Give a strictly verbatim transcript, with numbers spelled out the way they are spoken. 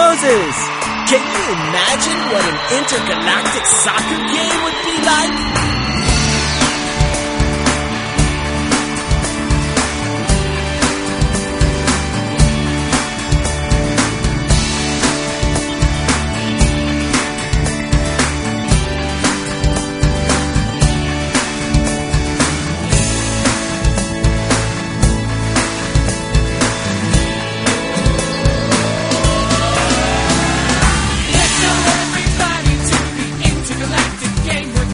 Moses! Can you imagine what an intergalactic soccer game would be?